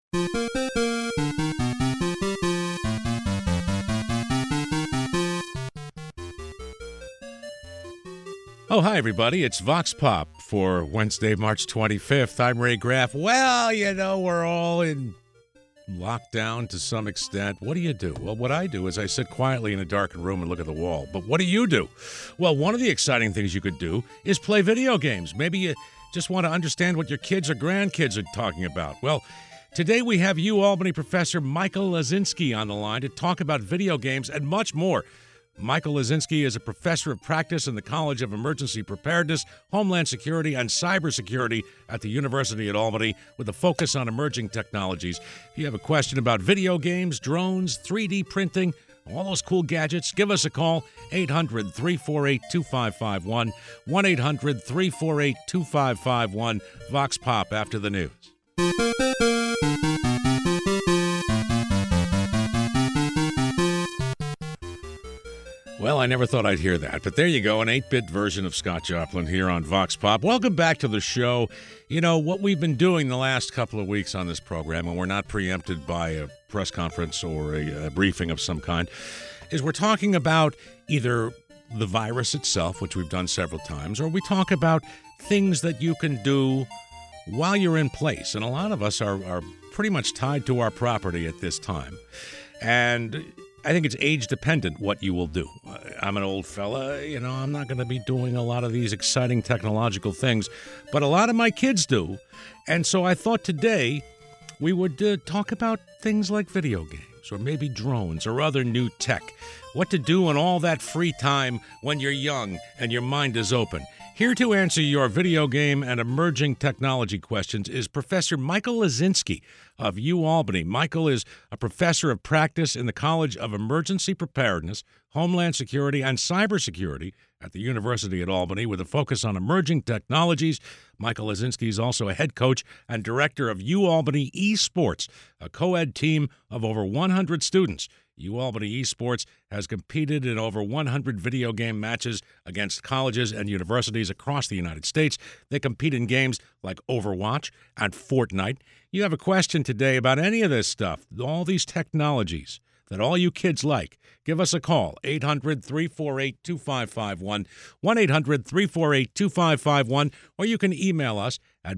Oh, hi, everybody. It's Vox Pop for Wednesday, March 25th. I'm Ray Graff. Well, we're all in lockdown to some extent. What do you do? Well, what I do is I sit quietly in a darkened room and look at the wall. But what do you do? Well, one of the exciting things you could do is play video games. Maybe you just want to understand what your kids or grandkids are talking about. Well, today we have UAlbany professor Michael Lazinski on the line to talk about video games and much more. Michael Lazinski is a professor of practice in the College of Emergency Preparedness, Homeland Security, and Cybersecurity at the University at Albany with a focus on emerging technologies. If you have a question about video games, drones, 3D printing, all those cool gadgets, give us a call, 800-348-2551, 1-800-348-2551, Vox Pop after the news. Well, I never thought I'd hear that, but there you go, an 8-bit version of Scott Joplin here on Vox Pop. Welcome back to the show. You know, what we've been doing the last couple of weeks on this program, and we're not preempted by a press conference or a briefing of some kind, is we're talking about either the virus itself, which we've done several times, or we talk about things that you can do while you're in place. And a lot of us are pretty much tied to our property at this time. And I think it's age-dependent what you will do. I'm an old fella, I'm not going to be doing a lot of these exciting technological things, but a lot of my kids do. And so I thought today we would talk about things like video games or maybe drones or other new tech. What to do in all that free time when you're young and your mind is open. Here to answer your video game and emerging technology questions is Professor Michael Lazinski of UAlbany. Michael is a professor of practice in the College of Emergency Preparedness, Homeland Security, and Cybersecurity at the University at Albany with a focus on emerging technologies. Michael Lazinski is also a head coach and director of UAlbany Esports, a co-ed team of over 100 students. UAlbany Esports has competed in over 100 video game matches against colleges and universities across the United States. They compete in games like Overwatch and Fortnite. You have a question today about any of this stuff, all these technologies that all you kids like. Give us a call, 800-348-2551, 1-800-348-2551, or you can email us at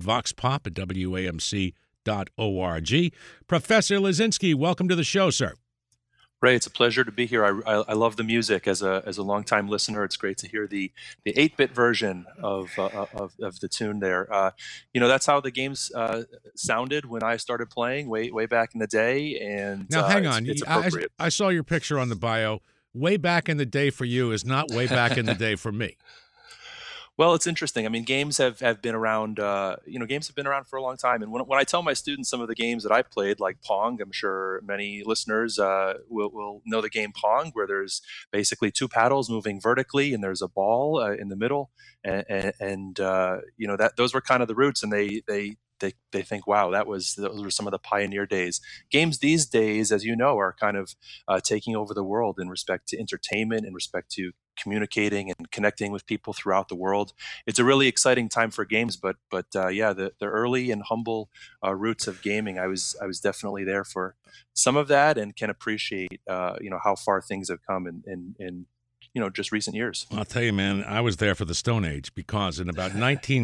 voxpop@wamc.org. Professor Lazinski, welcome to the show, sir. Ray, it's a pleasure to be here. I love the music. As a longtime listener, it's great to hear the 8-bit version of the tune there. That's how the games sounded when I started playing way back in the day. And now, hang on, it's appropriate. I saw your picture on the bio. Way back in the day for you is not way back in the day for me. Well, it's interesting. I mean, games have been around. Games have been around for a long time. And when I tell my students some of the games that I played, like Pong, I'm sure many listeners will know the game Pong, where there's basically two paddles moving vertically, and there's a ball in the middle, and those were kind of the roots. And they think, wow, those were some of the pioneer days. Games these days, as you know, are kind of taking over the world in respect to entertainment, in respect to communicating and connecting with people throughout the world. It's a really exciting time for games, but the early and humble roots of gaming, I was definitely there for some of that, and can appreciate how far things have come in just recent years. I'll tell you, man, I was there for the Stone Age because in about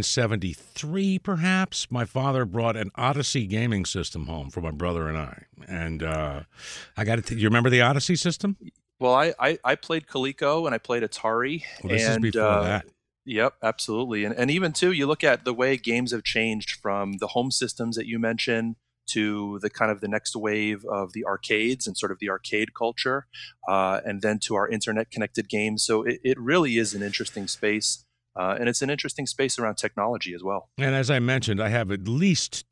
1973, perhaps, my father brought an Odyssey gaming system home for my brother and I. And I got to you remember the Odyssey system? Well, I played Coleco and I played Atari. Well, this is before that. Yep, absolutely. And even, too, you look at the way games have changed from the home systems that you mentioned to the kind of the next wave of the arcades and sort of the arcade culture, and then to our internet-connected games. So it really is an interesting space. And it's an interesting space around technology as well. And as I mentioned, I have at least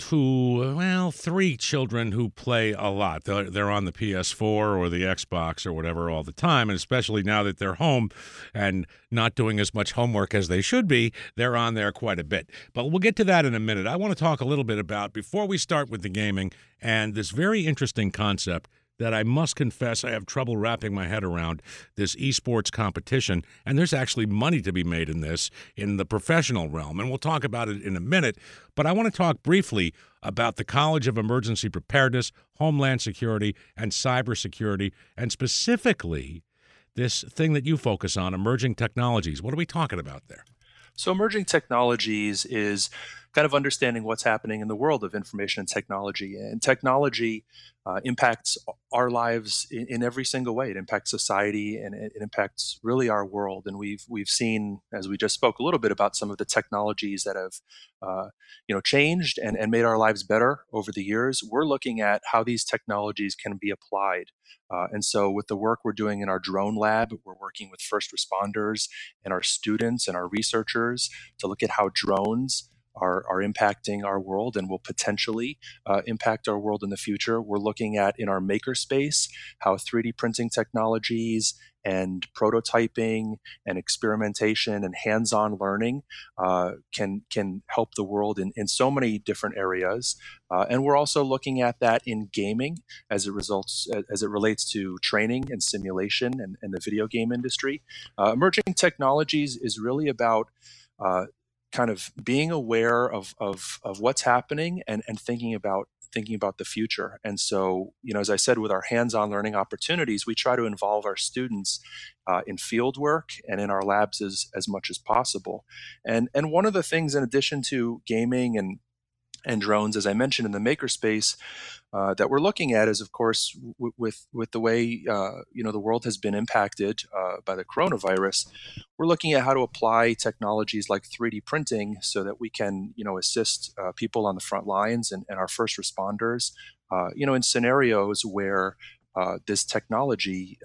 three children who play a lot. They're on the PS4 or the Xbox or whatever all the time, and especially now that they're home and not doing as much homework as they should be, they're on there quite a bit. But we'll get to that in a minute. I want to talk a little bit about, before we start with the gaming, and this very interesting concept that I must confess I have trouble wrapping my head around, this esports competition. And there's actually money to be made in this in the professional realm. And we'll talk about it in a minute. But I want to talk briefly about the College of Emergency Preparedness, Homeland Security, and Cybersecurity, and specifically this thing that you focus on, emerging technologies. What are we talking about there? So, emerging technologies is kind of understanding what's happening in the world of information and technology. And technology impacts our lives in every single way. It impacts society, and it impacts really our world. And we've seen, as we just spoke a little bit about, some of the technologies that have changed and made our lives better over the years. We're looking at how these technologies can be applied. And so, with the work we're doing in our drone lab, we're working with first responders and our students and our researchers to look at how drones are impacting our world and will potentially impact our world in the future. We're looking at in our makerspace how 3D printing technologies and prototyping and experimentation and hands-on learning can help the world in so many different areas. And we're also looking at that in gaming as it relates to training and simulation and the video game industry. Emerging technologies is really about kind of being aware of what's happening and thinking about the future. And so, as I said, with our hands-on learning opportunities, we try to involve our students in field work and in our labs as much as possible. And one of the things, in addition to gaming and drones, as I mentioned, in the makerspace, that we're looking at is, of course, with the way the world has been impacted by the coronavirus. We're looking at how to apply technologies like 3D printing so that we can assist people on the front lines and our first responders, in scenarios where this technology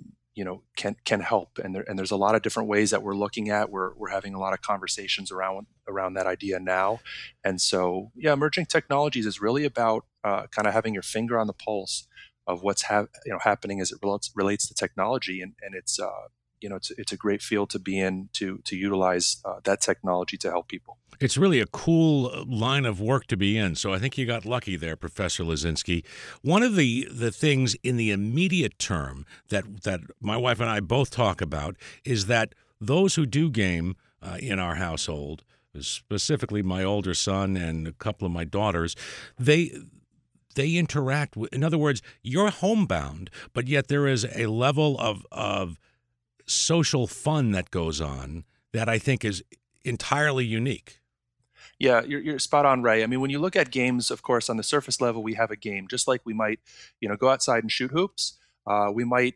can help. And there's a lot of different ways that we're looking at. We're having a lot of conversations around that idea now. And so, yeah, emerging technologies is really about kind of having your finger on the pulse of what's happening as it relates to technology. And it's it's a great field to be in to utilize that technology to help people. It's really a cool line of work to be in. So I think you got lucky there, Professor Lazinski. One of the things in the immediate term that my wife and I both talk about is that those who do game in our household, specifically my older son and a couple of my daughters, they interact with, in other words, you're homebound, but yet there is a level of social fun that goes on that I think is entirely unique. Yeah, you're spot on, Ray. I mean, when you look at games, of course, on the surface level, we have a game, just like we might, go outside and shoot hoops. We might,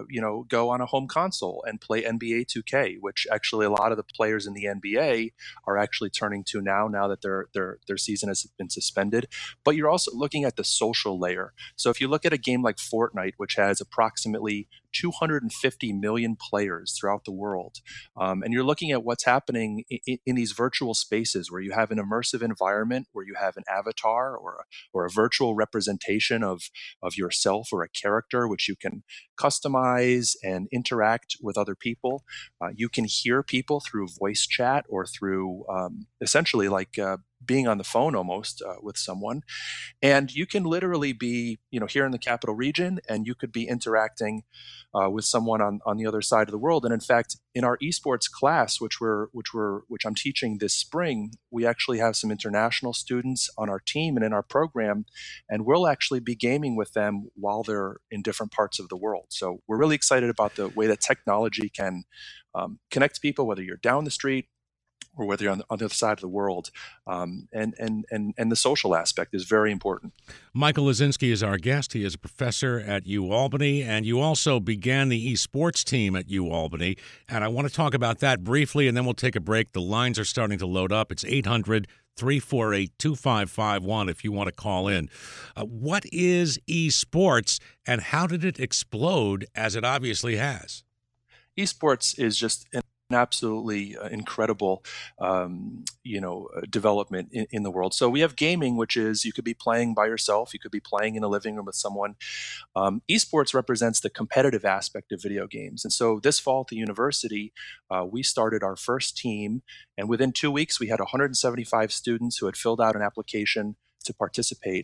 go on a home console and play NBA 2K, which actually a lot of the players in the NBA are actually turning to now that their season has been suspended. But you're also looking at the social layer. So if you look at a game like Fortnite, which has approximately 250 million players throughout the world. And you're looking at what's happening in these virtual spaces where you have an immersive environment, where you have an avatar or a virtual representation of yourself or a character, which you can customize and interact with other people. You can hear people through voice chat or through essentially like being on the phone almost with someone. And you can literally be, here in the capital region, and you could be interacting with someone on the other side of the world. And in fact, in our esports class, which I'm teaching this spring, we actually have some international students on our team and in our program, and we'll actually be gaming with them while they're in different parts of the world. So we're really excited about the way that technology can connect people, whether you're down the street or whether you're on the other side of the world. And the social aspect is very important. Michael Lazinski is our guest. He is a professor at UAlbany, and you also began the esports team at UAlbany. And I want to talk about that briefly, and then we'll take a break. The lines are starting to load up. It's 800-348-2551 if you want to call in. What is esports, and how did it explode as it obviously has? Esports is just an absolutely incredible, development in the world. So we have gaming, which is you could be playing by yourself, you could be playing in a living room with someone. Esports represents the competitive aspect of video games. And so this fall at the university, we started our first team, and within 2 weeks, we had 175 students who had filled out an application to participate.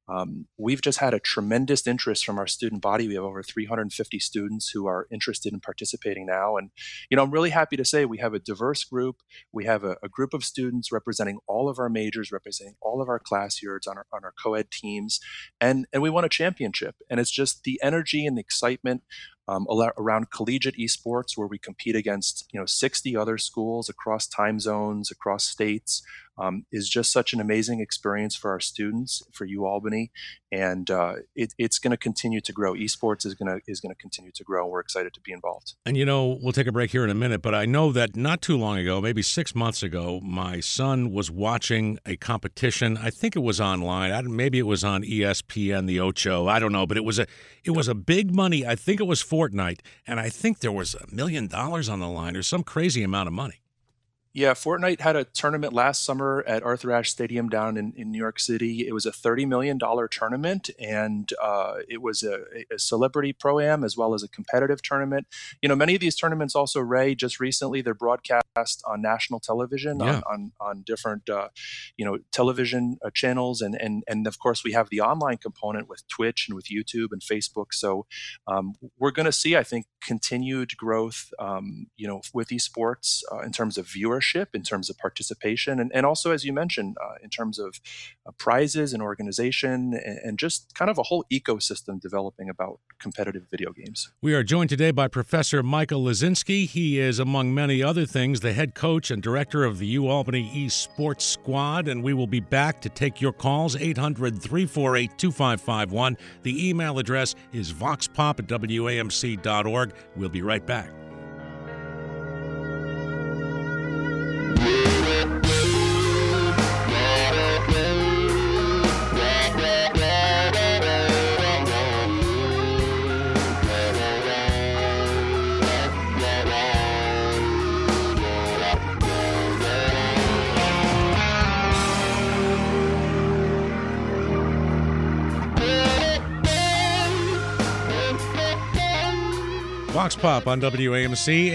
We've just had a tremendous interest from our student body. We have over 350 students who are interested in participating now. And, I'm really happy to say we have a diverse group. We have a group of students representing all of our majors, representing all of our class years on our co-ed teams. And we won a championship. And it's just the energy and the excitement around collegiate esports, where we compete against 60 other schools across time zones, across states, is just such an amazing experience for our students, for UAlbany, and it's going to continue to grow. Esports is going to continue to grow. We're excited to be involved. And we'll take a break here in a minute, but I know that not too long ago, maybe 6 months ago, my son was watching a competition. I think it was online. Maybe it was on ESPN, the Ocho. I don't know, but it was a big money. I think it was Fortnite, and I think there was $1 million on the line, or some crazy amount of money. Yeah, Fortnite had a tournament last summer at Arthur Ashe Stadium down in New York City. It was a $30 million tournament, and it was a celebrity pro-am as well as a competitive tournament. Many of these tournaments also, Ray, just recently, they're broadcast on national television, Yeah. on different, television channels. And of course, we have the online component with Twitch and with YouTube and Facebook. So we're going to see, I think, continued growth, with esports in terms of viewership, in terms of participation, and also, as you mentioned, in terms of prizes and organization, and just kind of a whole ecosystem developing about competitive video games. We are joined today by Professor Michael Lazinski. He is, among many other things, the head coach and director of the UAlbany Esports Squad, and we will be back to take your calls, 800-348-2551. The email address is voxpop@wamc.org. We'll be right back. Vox Pop on WAMC,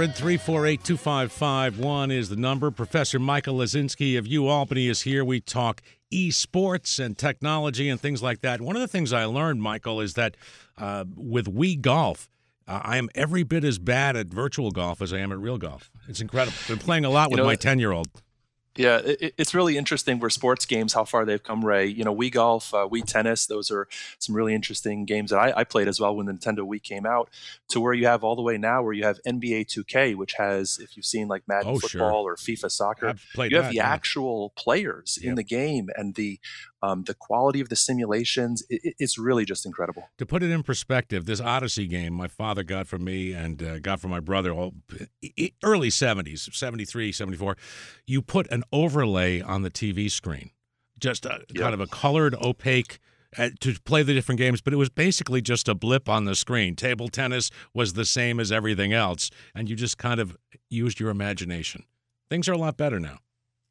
800-348-2551 is the number. Professor Michael Lazinski of UAlbany is here. We talk esports and technology and things like that. One of the things I learned, Michael, is that with Wii Golf, I am every bit as bad at virtual golf as I am at real golf. It's incredible. Been playing a lot with my 10-year-old. Yeah, it's really interesting where sports games, how far they've come, Ray. Wii Golf, Wii Tennis, those are some really interesting games that I played as well when the Nintendo Wii came out, to where you have all the way now where you have NBA 2K, which has, if you've seen like Madden Football or FIFA Soccer, you have the actual players in the game, and the quality of the simulations, it's really just incredible. To put it in perspective, this Odyssey game my father got from me and got from my brother, early 70s, 73, 74, you put an overlay on the TV screen, just kind of a colored, opaque, to play the different games, but it was basically just a blip on the screen. Table tennis was the same as everything else, and you just kind of used your imagination. Things are a lot better now.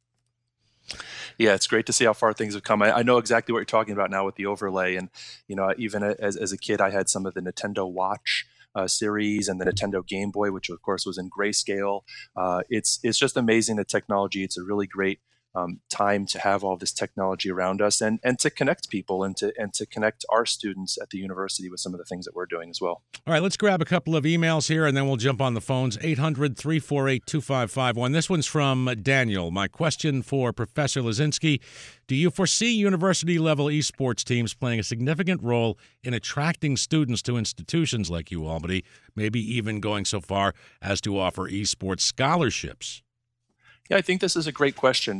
Yeah, it's great to see how far things have come. I know exactly what you're talking about now with the overlay. And, even as a kid, I had some of the Nintendo Watch series and the Nintendo Game Boy, which of course was in grayscale. It's just amazing, the technology. It's a really great time to have all this technology around us, and to connect people, and to connect our students at the university with some of the things that we're doing as well. All right, let's grab a couple of emails here, and then we'll jump on the phones. 800-348-2551. This one's from Daniel. My question for Professor Lazinski: do you foresee university-level esports teams playing a significant role in attracting students to institutions like UAlbany, maybe even going so far as to offer esports scholarships? Yeah, I think this is a great question.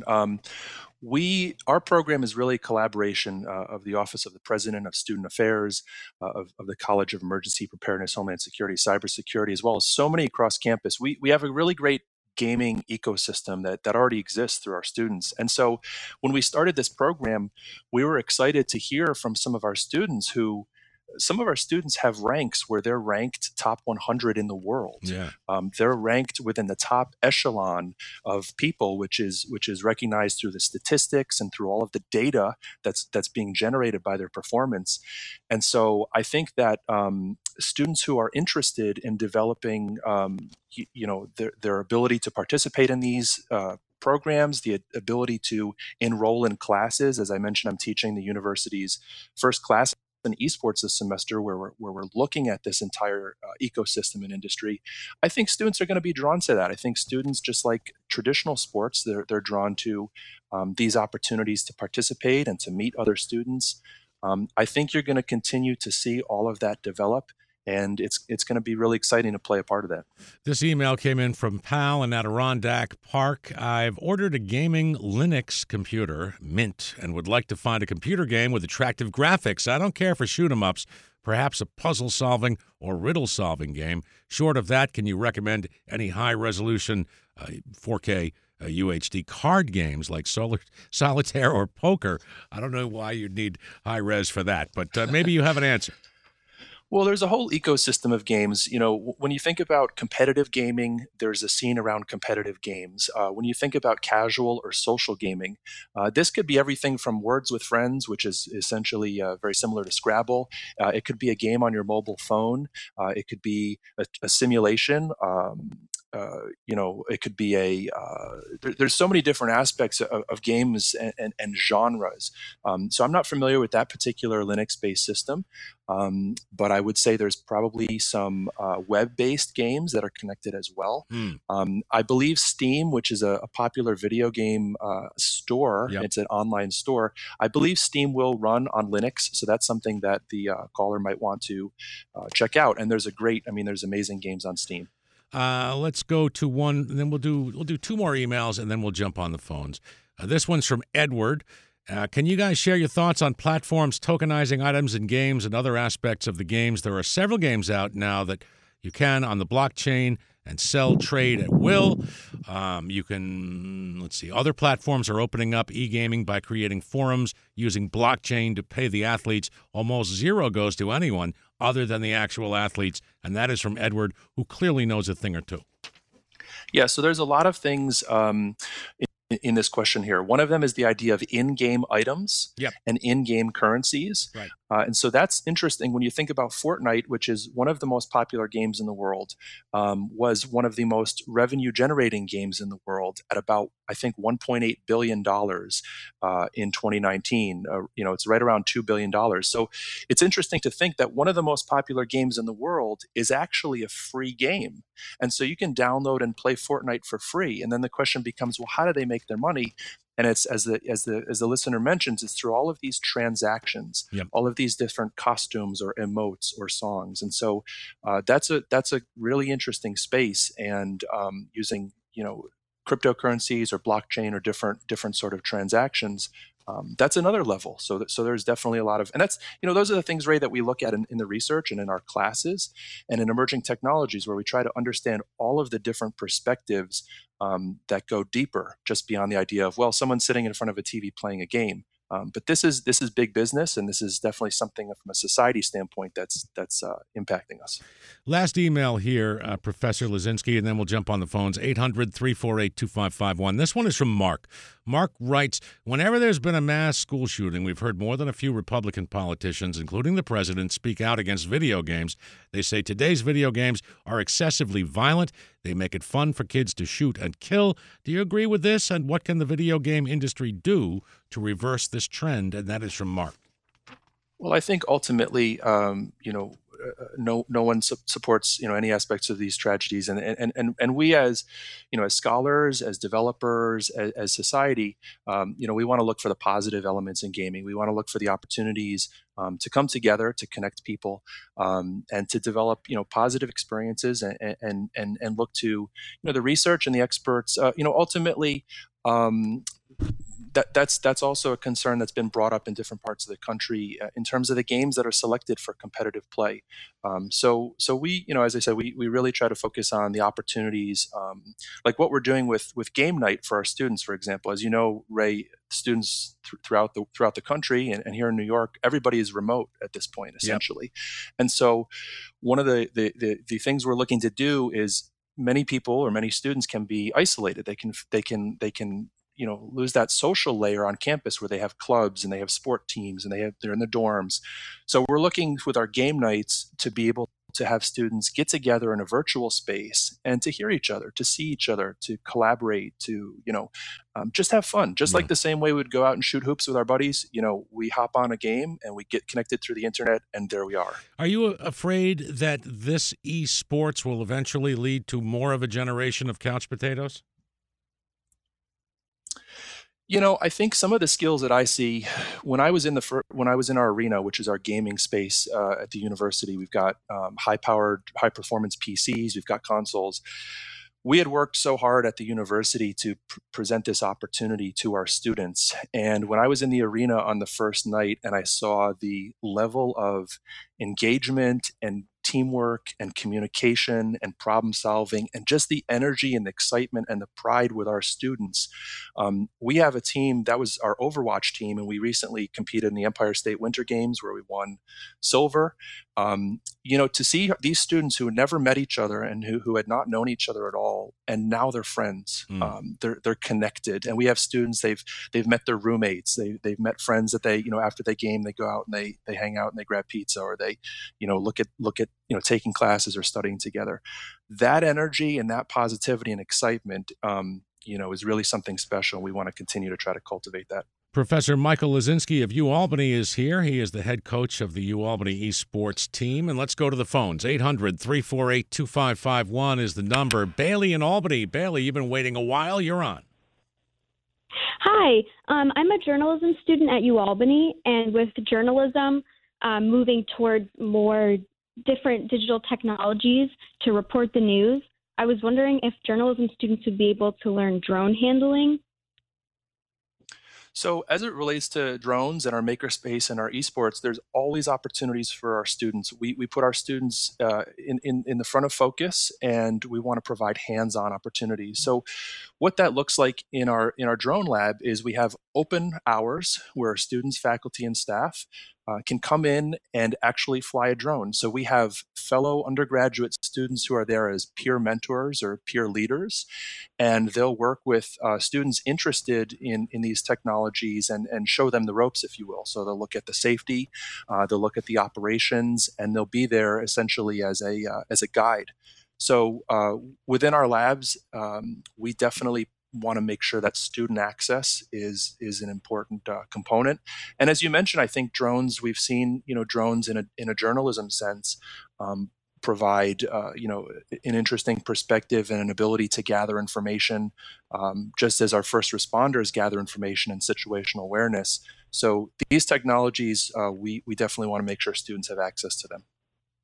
Our program is really a collaboration of the Office of the President of Student Affairs, of the College of Emergency Preparedness, Homeland Security, Cybersecurity, as well as so many across campus. We have a really great gaming ecosystem that already exists through our students. And so when we started this program, we were excited to hear from some of our students have ranks where they're ranked top 100 in the world. Yeah. They're ranked within the top echelon of people, which is recognized through the statistics and through all of the data that's being generated by their performance. And so I think that students who are interested in developing, their ability to participate in these programs, the ability to enroll in classes. As I mentioned, I'm teaching the university's first class in esports this semester, where we're looking at this entire ecosystem and industry. I think students are going to be drawn to that. I think students, just like traditional sports, they're drawn to these opportunities to participate and to meet other students. I think you're going to continue to see all of that develop, and it's going to be really exciting to play a part of that. This email came in from Pal in Adirondack Park. I've ordered a gaming Linux computer, Mint, and would like to find a computer game with attractive graphics. I don't care for shoot 'em ups, perhaps a puzzle-solving or riddle-solving game. Short of that, can you recommend any high-resolution 4K UHD card games like Solitaire or Poker? I don't know why you'd need high-res for that, but maybe you have an answer. Well, there's a whole ecosystem of games. When you think about competitive gaming, there's a scene around competitive games. When you think about casual or social gaming, this could be everything from Words with Friends, which is essentially very similar to Scrabble. It could be a game on your mobile phone. It could be a simulation. It could be there's so many different aspects of games and genres. So I'm not familiar with that particular Linux-based system, but I would say there's probably some web-based games that are connected as well. I believe Steam, which is a popular video game store, Yep. It's an online store. I believe Steam will run on Linux, so that's something that the caller might want to check out. And there's amazing games on Steam. Let's go to one, and then we'll do two more emails, and then we'll jump on the phones. This one's from Edward. Can you guys share your thoughts on platforms tokenizing items in games and other aspects of the games? There are several games out now that you can on the blockchain and sell, trade at will. You can, other platforms are opening up e-gaming by creating forums using blockchain to pay the athletes. Almost zero goes to anyone other than the actual athletes, and that is from Edward, who clearly knows a thing or two. Yeah, so there's a lot of things in this question here. One of them is the idea of in-game items and in-game currencies. Right. And so that's interesting when you think about Fortnite, which is one of the most popular games in the world, was one of the most revenue-generating games in the world at about, I think, $1.8 billion in 2019. It's right around $2 billion. So it's interesting to think that one of the most popular games in the world is actually a free game. And so you can download and play Fortnite for free. And then the question becomes, well, how do they make their money? And it's as the listener mentions, it's through all of these transactions, all of these different costumes or emotes or songs. And so that's a really interesting space. And using cryptocurrencies or blockchain or different sort of transactions, that's another level. So there's definitely a lot of, and that's, those are the things, Ray, that we look at in the research and in our classes and in emerging technologies, where we try to understand all of the different perspectives that go deeper just beyond the idea of, well, someone's sitting in front of a TV playing a game. But this is big business, and this is definitely something from a society standpoint that's impacting us. Last email here, Professor Lazinski, and then we'll jump on the phones, 800-348-2551. This one is from Mark. Mark writes, whenever there's been a mass school shooting, we've heard more than a few Republican politicians, including the president, speak out against video games. They say today's video games are excessively violent. They make it fun for kids to shoot and kill. Do you agree with this? And what can the video game industry do to reverse this trend? And that is from Mark. Well, I think ultimately, no one supports any aspects of these tragedies, and we as scholars, as developers, as society, we want to look for the positive elements in gaming. We want to look for the opportunities to come together, to connect people, and to develop positive experiences, and look to the research and the experts. Ultimately. That's also a concern that's been brought up in different parts of the country in terms of the games that are selected for competitive play. So we, as I said, we really try to focus on the opportunities, like what we're doing with game night for our students, for example. As you know, Ray, students throughout the country and here in New York, everybody is remote at this point, essentially. And so one of the things we're looking to do is many people or many students can be isolated. They can lose that social layer on campus where they have clubs and they have sport teams and they're in the dorms. So we're looking with our game nights to be able to have students get together in a virtual space and to hear each other, to see each other, to collaborate, to, just have fun. Just Yeah. like the same way we'd go out and shoot hoops with our buddies, we hop on a game and we get connected through the internet, and there we are. Are you afraid that this esports will eventually lead to more of a generation of couch potatoes? I think some of the skills that I see when I was in our arena, which is our gaming space at the university, we've got high-powered, high-performance PCs, we've got consoles. We had worked so hard at the university to present this opportunity to our students. And when I was in the arena on the first night and I saw the level of engagement and teamwork and communication and problem solving and just the energy and excitement and the pride with our students, we have a team that was our Overwatch team, and we recently competed in the Empire State Winter Games where we won silver. To see these students who had never met each other and who had not known each other at all, and now they're friends. They're connected, and we have students they've met their roommates, they've met friends that they after they game they go out and they hang out and they grab pizza, or they look at taking classes or studying together. That energy and that positivity and excitement is really something special. We want to continue to try to cultivate that. Professor Michael Lozinski of UAlbany is here. He is the head coach of the UAlbany esports team. And let's go to the phones. 800-348-2551 is the number. Bailey in Albany. Bailey, you've been waiting a while. You're on. Hi, I'm a journalism student at UAlbany, and with journalism moving towards more different digital technologies to report the news, I was wondering if journalism students would be able to learn drone handling. So as it relates to drones and our makerspace and our esports, there's always opportunities for our students. We put our students in the front of focus, and we want to provide hands-on opportunities. So what that looks like in our drone lab is we have open hours where students, faculty, and staff can come in and actually fly a drone. So we have fellow undergraduate students who are there as peer mentors or peer leaders, and they'll work with students interested in these technologies and show them the ropes, if you will. So they'll look at the safety, they'll look at the operations, and they'll be there essentially as a guide. So within our labs, we definitely want to make sure that student access is an important component. And as you mentioned, I think drones, we've seen drones in a journalism sense provide an interesting perspective and an ability to gather information, just as our first responders gather information and situational awareness. So these technologies, we definitely want to make sure students have access to them.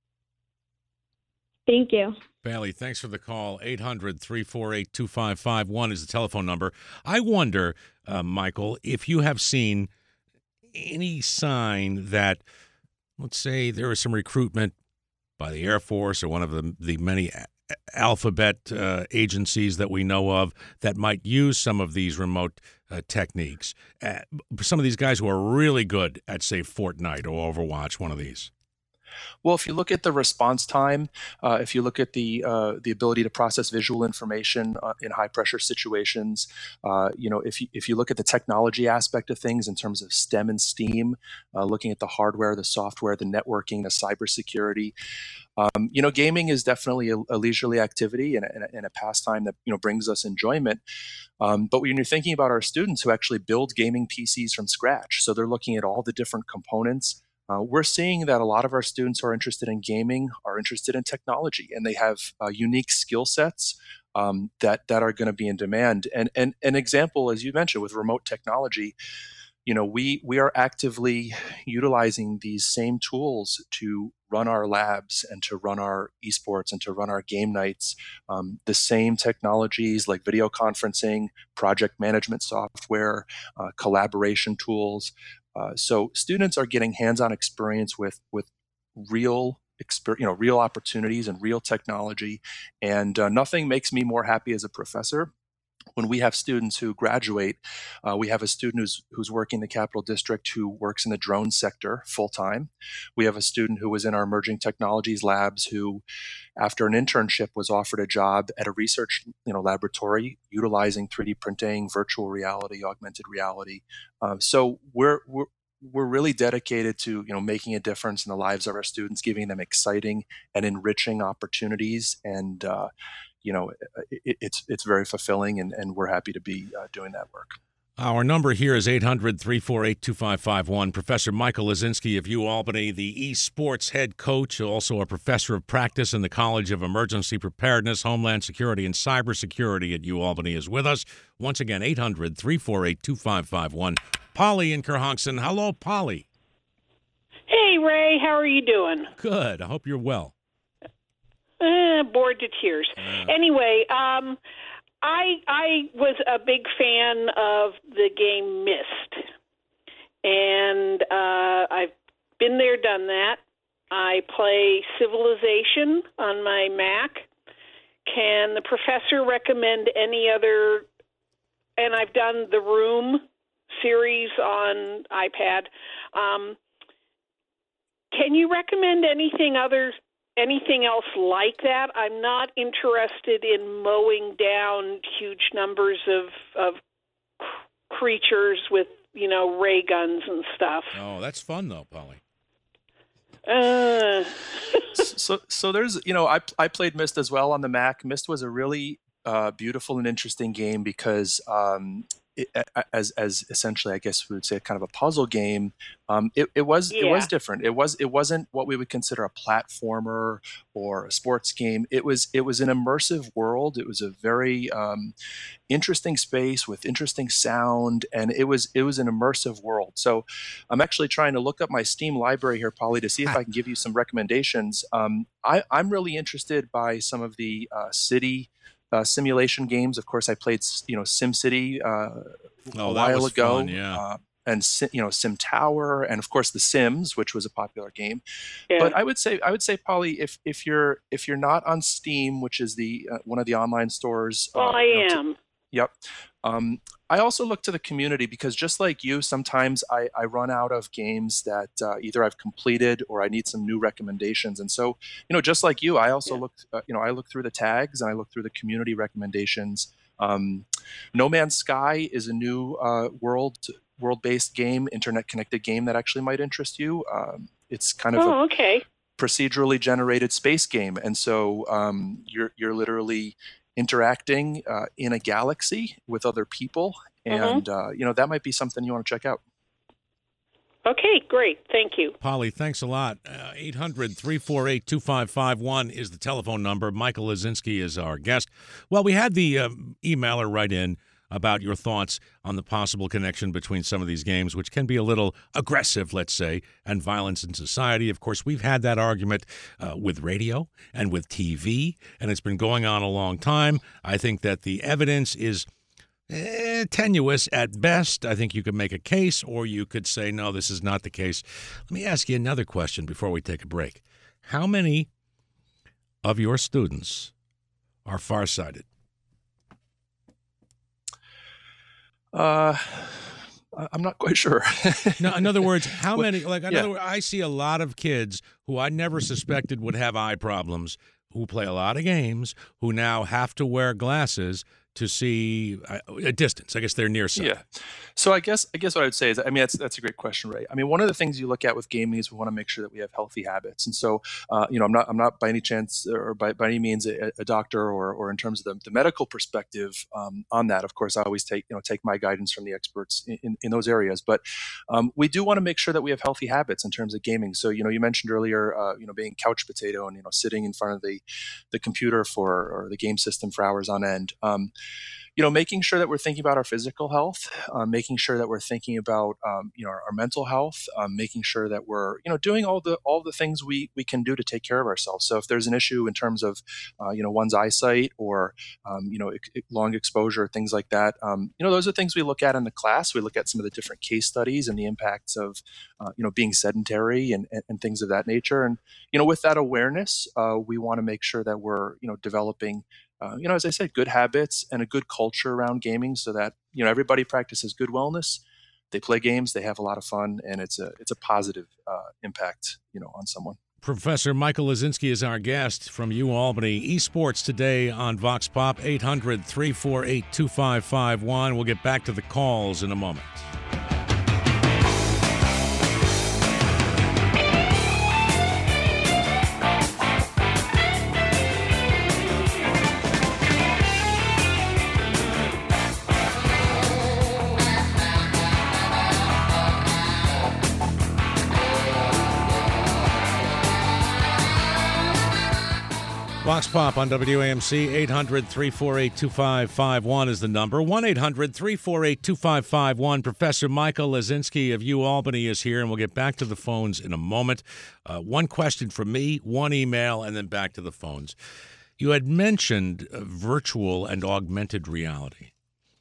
Thank you. Bailey, thanks for the call. 800-348-2551 is the telephone number. I wonder, Michael, if you have seen any sign that, let's say, there is some recruitment by the Air Force or one of the many alphabet agencies that we know of that might use some of these remote techniques. Some of these guys who are really good at, say, Fortnite or Overwatch, one of these. Well, if you look at the response time, if you look at the ability to process visual information in high pressure situations, if you look at the technology aspect of things in terms of STEM and STEAM, looking at the hardware, the software, the networking, the cybersecurity, gaming is definitely a leisurely activity and a pastime that brings us enjoyment. But when you're thinking about our students who actually build gaming PCs from scratch, so they're looking at all the different components. We're seeing that a lot of our students who are interested in gaming are interested in technology, and they have unique skill sets that are going to be in demand. And an example, as you mentioned, with remote technology, we are actively utilizing these same tools to run our labs and to run our esports and to run our game nights. The same technologies like video conferencing, project management software, collaboration tools. So students are getting hands-on experience with real real opportunities and real technology. And nothing makes me more happy as a professor when we have students who graduate. We have a student who's working in the Capital District who works in the drone sector full-time. We have a student who was in our emerging technologies labs who, after an internship, was offered a job at a research laboratory utilizing 3D printing, virtual reality, augmented reality. So we're we're really dedicated to, making a difference in the lives of our students, giving them exciting and enriching opportunities. And, it's very fulfilling, and we're happy to be doing that work. Our number here is 800-348-2551. Professor Michael Lozinski of UAlbany, the esports head coach, also a professor of practice in the College of Emergency Preparedness, Homeland Security, and Cybersecurity at UAlbany, is with us. Once again, 800-348-2551. Polly in Kerhonkson. Hello, Polly. Hey, Ray. How are you doing? Good. I hope you're well. Bored to tears. Anyway, I was a big fan of the game Myst, and I've been there, done that. I play Civilization on my Mac. Can the professor recommend any other? And I've done the Room series on iPad. Can you recommend anything else like that? I'm not interested in mowing down huge numbers of creatures with, ray guns and stuff. Oh, that's fun though, Polly. So there's, I played Myst as well on the Mac. Myst was a really beautiful and interesting game because as essentially, I guess we would say, kind of a puzzle game. It was different. It wasn't what we would consider a platformer or a sports game. It was an immersive world. It was a very interesting space with interesting sound, and it was an immersive world. So I'm actually trying to look up my Steam library here, Polly, to see if I can give you some recommendations. I'm really interested by some of the city simulation games. Of course, I played, SimCity a while ago, fun, yeah. And Sim Tower, and of course The Sims, which was a popular game. Yeah. But I would say, Polly, if you're not on Steam, which is the one of the online stores. Well, I am. Yep. I also look to the community because just like you, sometimes I run out of games that either I've completed or I need some new recommendations. And so, just like you, I also look through the tags and I look through the community recommendations. No Man's Sky is a new world-based game, internet-connected game that actually might interest you. It's kind of a procedurally generated space game, and so you're literally interacting in a galaxy with other people, and that might be something you want to check out. Okay, great. Thank you. Polly, thanks a lot. 800-348-2551 is the telephone number. Michael Lozinski is our guest. Well, we had the emailer write in about your thoughts on the possible connection between some of these games, which can be a little aggressive, let's say, and violence in society. Of course, we've had that argument with radio and with TV, and it's been going on a long time. I think that the evidence is tenuous at best. I think you could make a case, or you could say, no, this is not the case. Let me ask you another question before we take a break. How many of your students are farsighted? I'm not quite sure. No, in other words, how many? I see a lot of kids who I never suspected would have eye problems, who play a lot of games, who now have to wear glasses to see a distance. I guess they're nearsighted. Yeah. So I guess what I would say is, that's a great question, Ray. One of the things you look at with gaming is we want to make sure that we have healthy habits. And so, I'm not by any chance or by any means a doctor or in terms of the medical perspective on that. Of course, I always take my guidance from the experts in those areas. But we do want to make sure that we have healthy habits in terms of gaming. So, you mentioned earlier, being couch potato and, sitting in front of the computer or the game system for hours on end. Making sure that we're thinking about our physical health, making sure that we're thinking about, our mental health, making sure that we're, doing all the things we can do to take care of ourselves. So if there's an issue in terms of, one's eyesight or, long exposure, things like that, those are things we look at in the class. We look at some of the different case studies and the impacts of, being sedentary and things of that nature. And, with that awareness, we want to make sure that we're, developing as I said, good habits and a good culture around gaming so that, everybody practices good wellness. They play games, they have a lot of fun, and it's a positive impact, on someone. Professor Michael Lozinski is our guest from UAlbany. Esports today on Vox Pop, 800-348-2551. We'll get back to the calls in a moment. Vox Pop on WAMC, 800-348-2551 is the number. 1-800-348-2551. Professor Michael Lazinski of UAlbany is here, and we'll get back to the phones in a moment. One question from me, one email, and then back to the phones. You had mentioned virtual and augmented reality.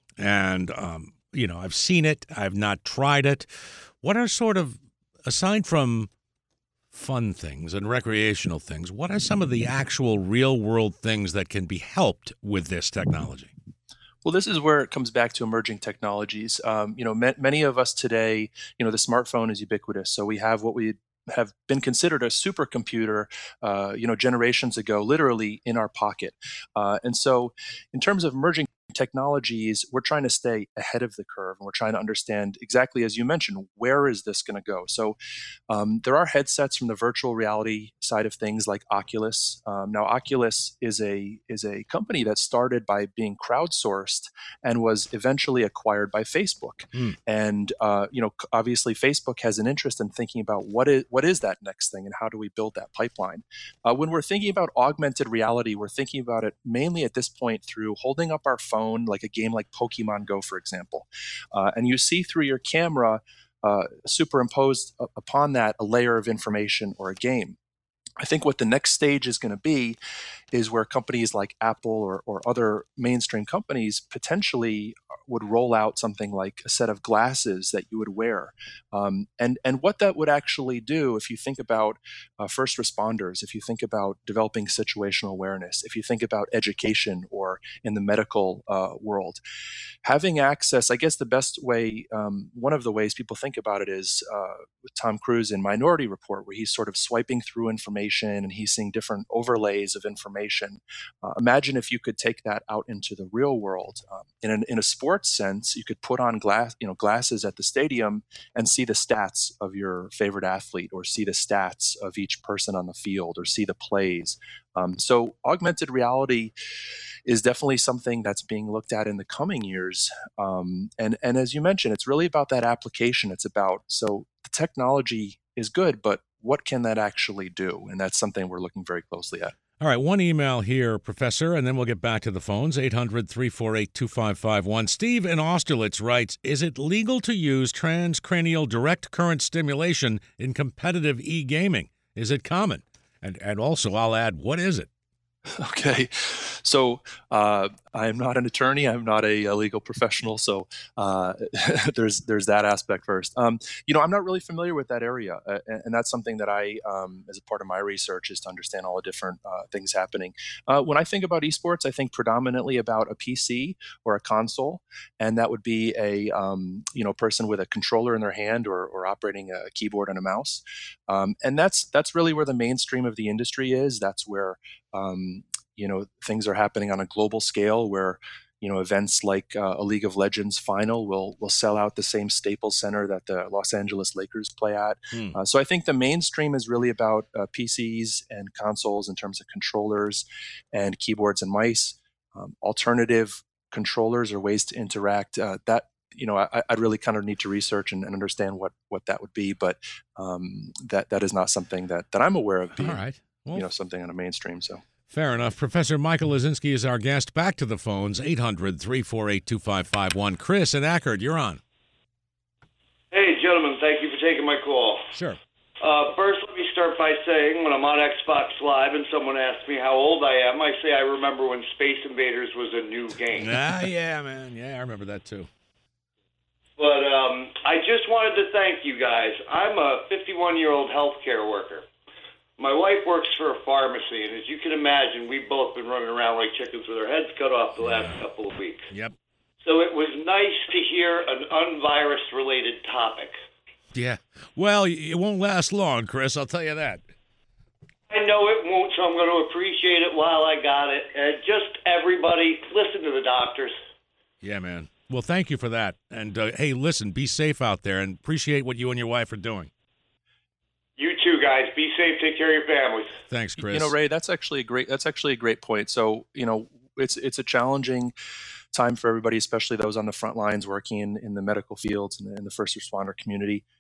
And, I've seen it. I've not tried it. What are sort of, aside from fun things and recreational things, what are some of the actual real-world things that can be helped with this technology? Well, this is where it comes back to emerging technologies. Many of us today, the smartphone is ubiquitous. So we have what we have been considered a supercomputer, generations ago, literally in our pocket. And so in terms of emerging technologies, we're trying to stay ahead of the curve, and we're trying to understand exactly, as you mentioned, where is this going to go? So there are headsets from the virtual reality side of things like Oculus. Now, Oculus is a company that started by being crowdsourced and was eventually acquired by Facebook. And obviously Facebook has an interest in thinking about what is that next thing and how do we build that pipeline. When we're thinking about augmented reality, we're thinking about it mainly at this point through holding up our phone, like a game like Pokemon Go, for example. And you see through your camera, superimposed upon that, a layer of information or a game. I think what the next stage is going to be is where companies like Apple or other mainstream companies potentially would roll out something like a set of glasses that you would wear. And what that would actually do, if you think about first responders, if you think about developing situational awareness, if you think about education or in the medical world, having access, I guess the best way, one of the ways people think about it is with Tom Cruise in Minority Report, where he's sort of swiping through information and he's seeing different overlays of information. Imagine if you could take that out into the real world. In a sports sense, you could put on glasses at the stadium and see the stats of your favorite athlete, or see the stats of each person on the field, or see the plays. So augmented reality is definitely something that's being looked at in the coming years. And as you mentioned, it's really about that application. It's about, so the technology is good, but what can that actually do? And that's something we're looking very closely at. All right, one email here, Professor, and then we'll get back to the phones, 800-348-2551. Steve in Austerlitz writes, is it legal to use transcranial direct current stimulation in competitive e-gaming? Is it common? And also, I'll add, what is it? Okay, so I'm not an attorney. I'm not a legal professional. So there's that aspect first. I'm not really familiar with that area, and that's something that I, as a part of my research, is to understand all the different things happening. When I think about esports, I think predominantly about a PC or a console, and that would be a person with a controller in their hand or operating a keyboard and a mouse, and that's really where the mainstream of the industry is. That's where things are happening on a global scale, where events like a League of Legends final will sell out the same Staples Center that the Los Angeles Lakers play at. So I think the mainstream is really about PCs and consoles in terms of controllers and keyboards and mice. Alternative controllers or ways to interact. I'd really kind of need to research and understand what that would be, but that is not something that I'm aware of being. All right. Well, something on a mainstream. So. Fair enough. Professor Michael Lazinski is our guest. Back to the phones, 800-348-2551. Chris in Akron, you're on. Hey, gentlemen, thank you for taking my call. Sure. First, let me start by saying when I'm on Xbox Live and someone asks me how old I am, I say I remember when Space Invaders was a new game. Yeah, man. Yeah, I remember that too. But I just wanted to thank you guys. I'm a 51-year-old healthcare worker. My wife works for a pharmacy, and as you can imagine, we've both been running around like chickens with our heads cut off the last couple of weeks. Yep. So it was nice to hear an unvirus-related topic. Yeah. Well, it won't last long, Chris, I'll tell you that. I know it won't, so I'm going to appreciate it while I got it. Just everybody, listen to the doctors. Yeah, man. Well, thank you for that. And, hey, listen, be safe out there, and appreciate what you and your wife are doing. You too, guys. Be safe. Take care of your families. Thanks, Chris. Ray, that's actually a great point. So, it's a challenging time for everybody, especially those on the front lines working in the medical fields and in the first responder community.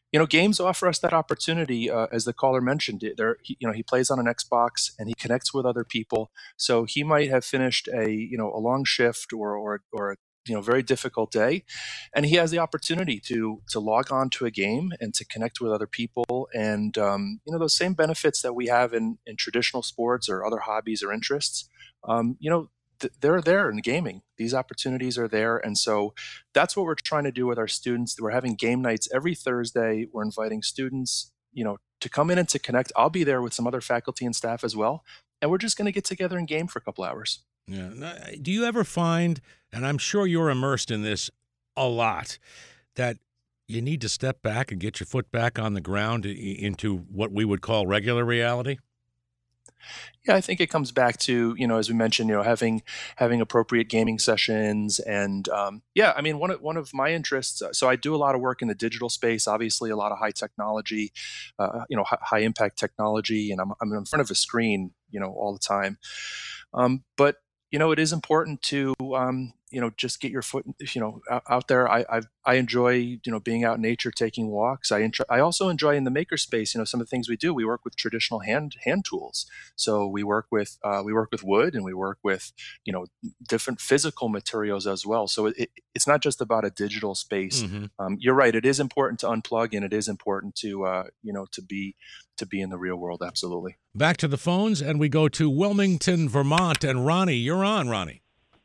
games offer us that opportunity. As the caller mentioned, he plays on an Xbox and he connects with other people. So he might have finished a long shift or a very difficult day, and he has the opportunity to log on to a game and to connect with other people. And those same benefits that we have in traditional sports or other hobbies or interests. They're there in gaming. These opportunities are there. And so that's what we're trying to do with our students. We're having game nights every Thursday. We're inviting students, to come in and to connect. I'll be there with some other faculty and staff as well. And we're just going to get together and game for a couple hours. Yeah. Now, do you ever find, and I'm sure you're immersed in this a lot, that you need to step back and get your foot back on the ground into what we would call regular reality? Yeah, I think it comes back to, as we mentioned, having appropriate gaming sessions. And one of my interests, so I do a lot of work in the digital space, obviously a lot of high technology, high impact technology, and I'm in front of a screen, all the time. But it is important to just get your foot out there. I enjoy enjoy out in nature, taking walks. I also enjoy in the makerspace some of the things we do. We work with traditional hand tools. So we work with wood, and we work with different physical materials as well. So it's not just about a digital space. Mm-hmm. You're right. It is important to unplug, and it is important to to be in the real world. Absolutely. Back to the phones, and we go to Wilmington, Vermont, and Ronnie. You're on, Ronnie.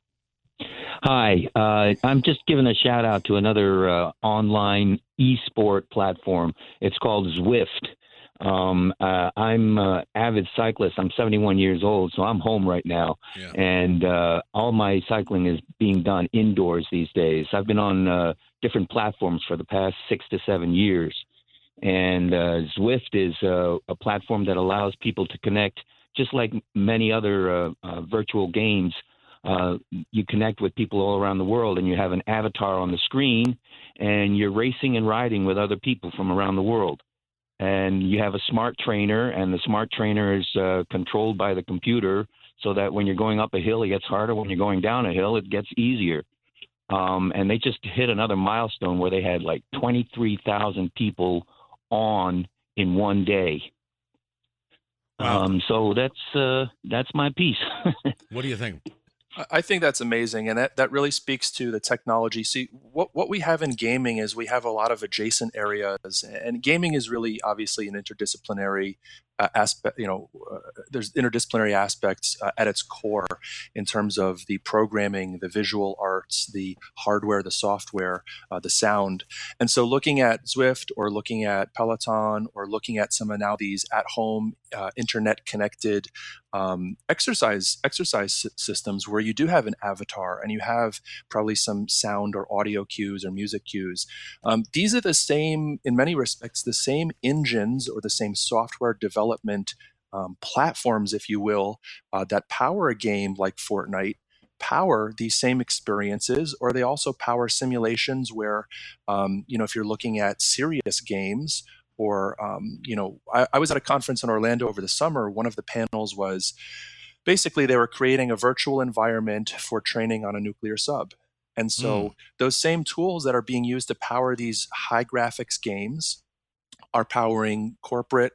Hi, I'm just giving a shout out to another online e-sport platform. It's called Zwift. I'm an avid cyclist. I'm 71 years old, so I'm home right now. Yeah. And all my cycling is being done indoors these days. I've been on different platforms for the past 6 to 7 years. And Zwift is a platform that allows people to connect, just like many other virtual games. You connect with people all around the world, and you have an avatar on the screen, and you're racing and riding with other people from around the world. And you have a smart trainer, and the smart trainer is controlled by the computer, so that when you're going up a hill, it gets harder. When you're going down a hill, it gets easier. And they just hit another milestone where they had like 23,000 people on in one day. Wow. So that's my piece. What do you think? I think that's amazing, and that really speaks to the technology. See, what we have in gaming is we have a lot of adjacent areas, and gaming is really obviously an interdisciplinary aspect. There's interdisciplinary aspects at its core in terms of the programming, the visual arts, the hardware, the software, the sound. And so looking at Zwift or looking at Peloton or looking at some of now these at-home internet-connected exercise systems where you do have an avatar and you have probably some sound or audio cues or music cues. These are the same, in many respects, the same engines or the same software development platforms, if you will, that power a game like Fortnite, power these same experiences, or they also power simulations where, if you're looking at serious games, or, I was at a conference in Orlando over the summer. One of the panels was basically they were creating a virtual environment for training on a nuclear sub. And so those same tools that are being used to power these high graphics games are powering corporate,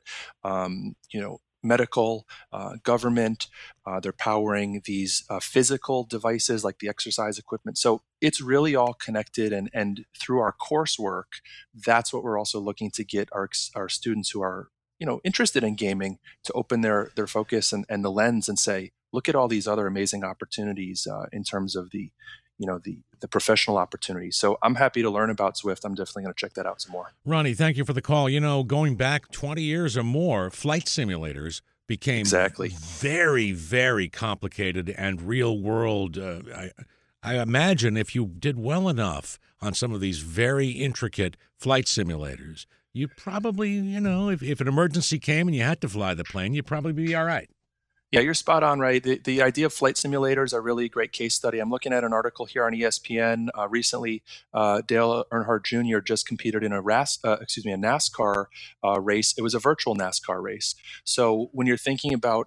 medical, government. They're powering these physical devices like the exercise equipment. So it's really all connected. And through our coursework, that's what we're also looking to get our students who are interested in gaming to open their focus and the lens and say, look at all these other amazing opportunities in terms of the professional opportunities. So I'm happy to learn about Zwift. I'm definitely going to check that out some more. Ronnie, thank you for the call. Going back 20 years or more, flight simulators became very, very complicated and real world. I imagine if you did well enough on some of these very intricate flight simulators, you probably, if an emergency came and you had to fly the plane, you'd probably be all right. Yeah, you're spot on, right? The idea of flight simulators are really a great case study. I'm looking at an article here on ESPN. Recently, Dale Earnhardt Jr. just competed in a NASCAR race. It was a virtual NASCAR race. So when you're thinking about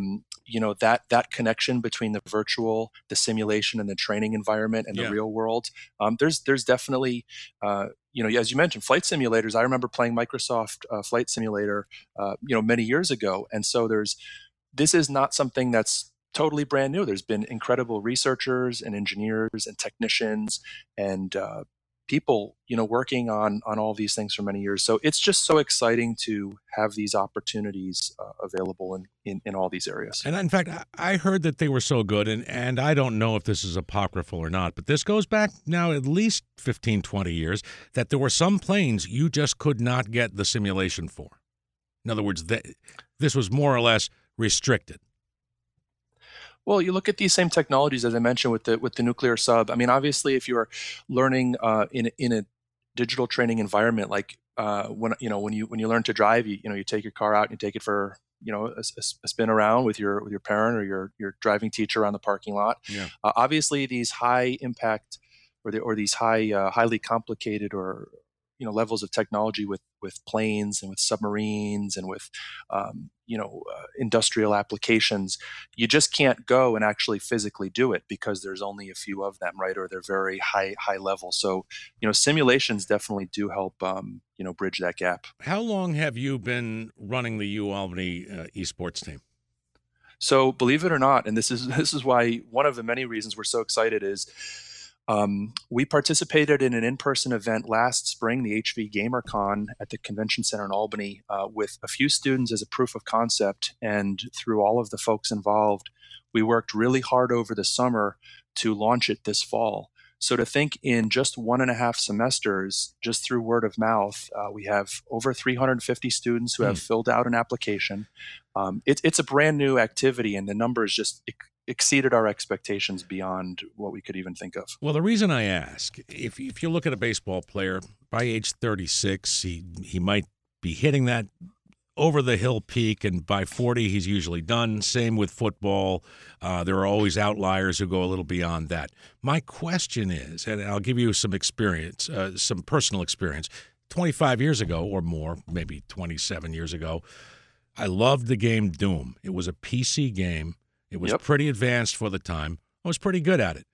that connection between the virtual, the simulation, and the training environment and the real world, there's definitely as you mentioned, flight simulators. I remember playing Microsoft Flight Simulator, many years ago. And so this is not something that's totally brand new. There's been incredible researchers and engineers and technicians and people, working on all these things for many years. So it's just so exciting to have these opportunities available in all these areas. And in fact, I heard that they were so good, and I don't know if this is apocryphal or not, but this goes back now at least 15, 20 years, that there were some planes you just could not get the simulation for. In other words, this was more or less restricted. Well, you look at these same technologies as I mentioned with the nuclear sub. I mean, obviously, if you're learning in a digital training environment, like when you learn to drive, you take your car out and you take it for a spin around with your parent or your driving teacher around the parking lot. Yeah. Obviously, these high impact or these highly complicated or levels of technology with planes and with submarines and with industrial applications, you just can't go and actually physically do it because there's only a few of them, right? Or they're very high level. So simulations definitely do help bridge that gap. How long have you been running the UAlbany esports team? So believe it or not, and this is why one of the many reasons we're so excited is we participated in an in-person event last spring, the HV GamerCon at the Convention Center in Albany, with a few students as a proof of concept. And through all of the folks involved, we worked really hard over the summer to launch it this fall. So to think in just 1.5 semesters, just through word of mouth, we have over 350 students who have filled out an application. It's a brand new activity, and the numbers just exceeded our expectations beyond what we could even think of. Well, the reason I ask, if you look at a baseball player, by age 36, he might be hitting that over-the-hill peak, and by 40, he's usually done. Same with football. There are always outliers who go a little beyond that. My question is, and I'll give you some experience, some personal experience. 25 years ago or more, maybe 27 years ago, I loved the game Doom. It was a PC game. It was pretty advanced for the time. I was pretty good at it.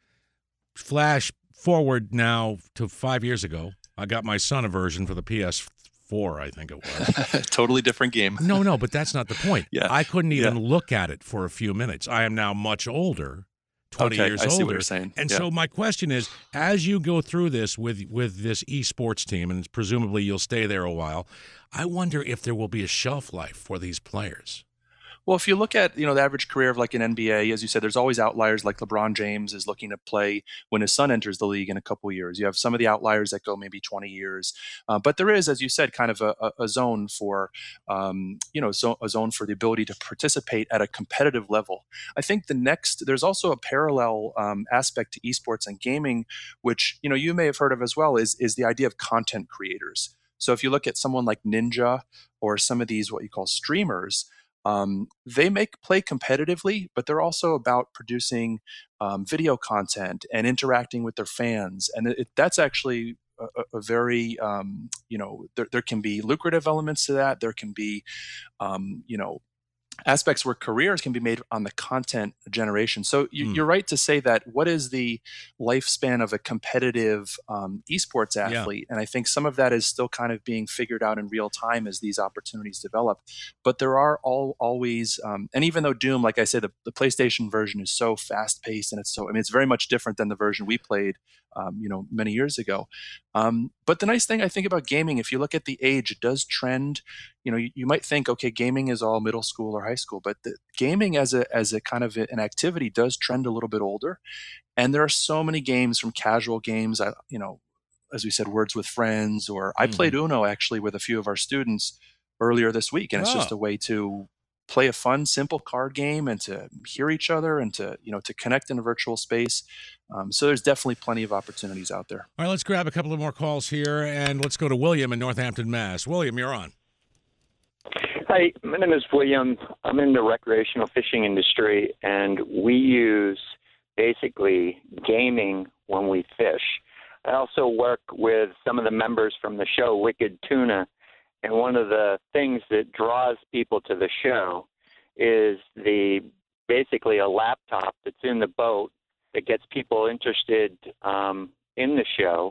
Flash forward now to 5 years ago. I got my son a version for the PS4, I think it was. Totally different game. No, but that's not the point. Yeah. I couldn't even look at it for a few minutes. I am now much older, 20 years older. I see what you're saying. And so my question is, as you go through this with this esports team, and presumably you'll stay there a while, I wonder if there will be a shelf life for these players. Well, if you look at the average career of like an NBA, as you said, there's always outliers. Like LeBron James is looking to play when his son enters the league in a couple of years. You have some of the outliers that go maybe 20 years, but there is, as you said, kind of a zone for a zone for the ability to participate at a competitive level. I think there's also a parallel aspect to esports and gaming, which you may have heard of as well, is the idea of content creators. So if you look at someone like Ninja or some of these what you call streamers. They play competitively, but they're also about producing video content and interacting with their fans. And that's actually a very, there can be lucrative elements to that. There can be, aspects where careers can be made on the content generation. So you're right to say that what is the lifespan of a competitive esports athlete? And I think some of that is still kind of being figured out in real time as these opportunities develop. But there are always, and even though Doom, like I said, the PlayStation version is so fast paced and it's very much different than the version we played, many years ago. But the nice thing I think about gaming, if you look at the age, it does trend. You might think, okay, gaming is all middle school or high school, but the gaming as a kind of an activity does trend a little bit older. And there are so many games, from casual games, as we said, Words with Friends, or I played Uno actually with a few of our students earlier this week, and it's just a way to play a fun, simple card game and to hear each other and to connect in a virtual space. So there's definitely plenty of opportunities out there. All right, let's grab a couple of more calls here, and let's go to William in Northampton, Mass. William, you're on. Hi, my name is William. I'm in the recreational fishing industry, and we use basically gaming when we fish. I also work with some of the members from the show Wicked Tuna, and one of the things that draws people to the show is basically a laptop that's in the boat that gets people interested in the show.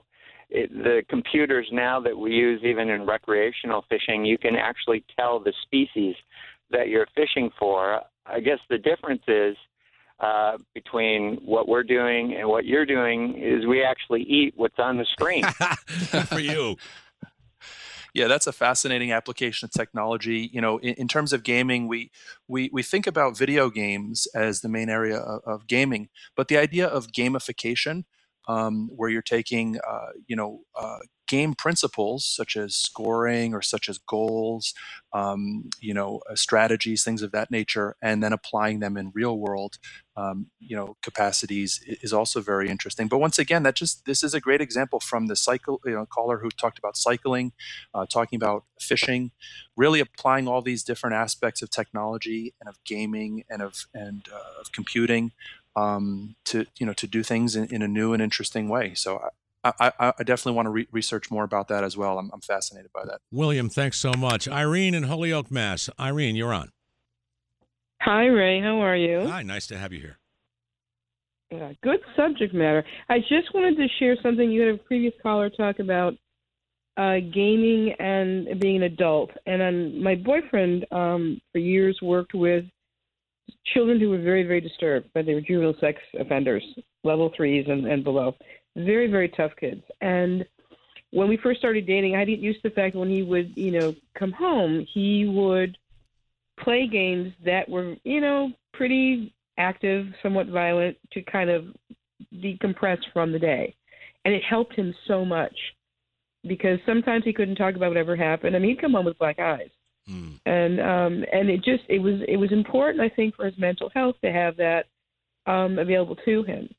the computers now that we use even in recreational fishing, you can actually tell the species that you're fishing for. I guess the difference is between what we're doing and what you're doing is we actually eat what's on the screen. Good for you. Yeah, that's a fascinating application of technology. You know, in terms of gaming, we think about video games as the main area of gaming, but the idea of gamification, where you're taking, game principles such as scoring or such as goals, strategies, things of that nature, and then applying them in real world, capacities is also very interesting. But once again, this is a great example from the caller who talked about cycling, talking about fishing, really applying all these different aspects of technology and of gaming and of computing to do things in a new and interesting way. So I definitely want to research more about that as well. I'm fascinated by that. William, thanks so much. Irene in Holyoke, Mass. Irene, you're on. Hi, Ray. How are you? Hi, nice to have you here. Yeah, good subject matter. I just wanted to share something. You had a previous caller talk about gaming and being an adult. And my boyfriend, for years, worked with children who were very, very disturbed, but they were juvenile sex offenders, level 3s and below. Very, very tough kids. And when we first started dating, I didn't use the fact when he would, come home, he would play games that were, pretty active, somewhat violent, to kind of decompress from the day. And it helped him so much because sometimes he couldn't talk about whatever happened. I mean, he'd come home with black eyes. And it was important, I think, for his mental health to have that available to him.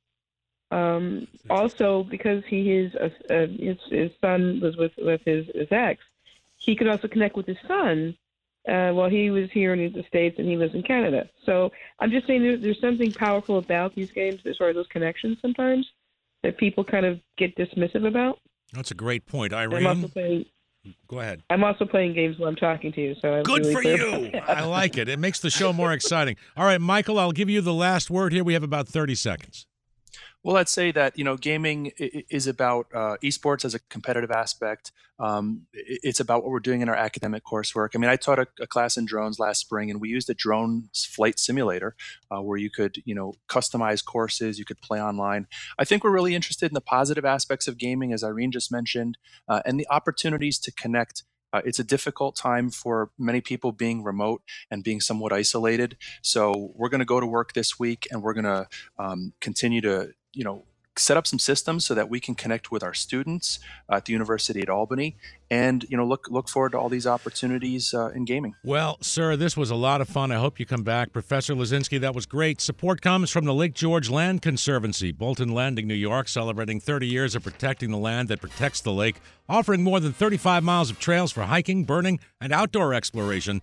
Also, because his son was with his ex, he could also connect with his son while he was here in the States and he lives in Canada. So I'm just saying there's something powerful about these games as far as those connections sometimes that people kind of get dismissive about. That's a great point, Irene. Go ahead. I'm also playing games while I'm talking to you. So good for you. I like it. It makes the show more exciting. All right, Michael, I'll give you the last word here. We have about 30 seconds. Well, I'd say that, gaming is about esports as a competitive aspect. It's about what we're doing in our academic coursework. I mean, I taught a class in drones last spring, and we used a drone flight simulator where you could, customize courses, you could play online. I think we're really interested in the positive aspects of gaming, as Irene just mentioned, and the opportunities to connect. It's a difficult time for many people being remote and being somewhat isolated. So we're going to go to work this week, and we're going to continue to set up some systems so that we can connect with our students at the University at Albany and, look forward to all these opportunities in gaming. Well, sir, this was a lot of fun. I hope you come back. Professor Lazinski, that was great. Support comes from the Lake George Land Conservancy, Bolton Landing, New York, celebrating 30 years of protecting the land that protects the lake, offering more than 35 miles of trails for hiking, burning, and outdoor exploration.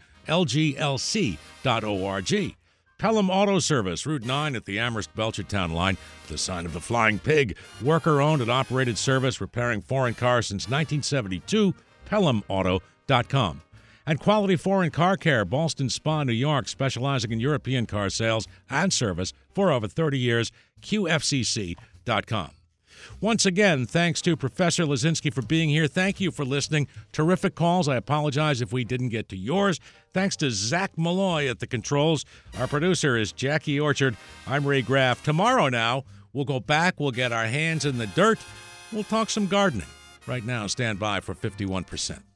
lglc.org. Pelham Auto Service, Route 9 at the Amherst-Belchertown line, the sign of the Flying Pig. Worker-owned and operated service, repairing foreign cars since 1972, pelhamauto.com. And Quality Foreign Car Care, Ballston Spa, New York, specializing in European car sales and service for over 30 years, qfcc.com. Once again, thanks to Professor Lazinski for being here. Thank you for listening. Terrific calls. I apologize if we didn't get to yours. Thanks to Zach Malloy at the controls. Our producer is Jackie Orchard. I'm Ray Graff. Tomorrow now, we'll go back. We'll get our hands in the dirt. We'll talk some gardening. Right now, stand by for 51%.